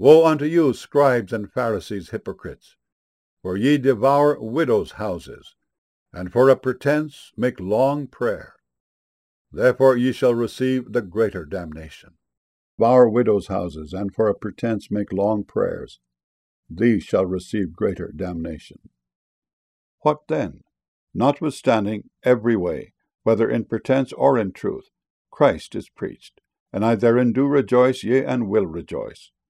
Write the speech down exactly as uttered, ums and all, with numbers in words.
Woe unto you, scribes and Pharisees, hypocrites! For ye devour widows' houses, and for a pretence make long prayer. Therefore ye shall receive the greater damnation. Devour widows' houses, and for a pretence make long prayers. These shall receive greater damnation. What then? Notwithstanding, every way, whether in pretence or in truth, Christ is preached, and I therein do rejoice, yea, and will rejoice.